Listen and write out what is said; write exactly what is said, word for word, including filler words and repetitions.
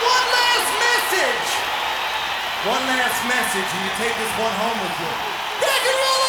one last message. One last message, and you take this one home with you. Rock and roll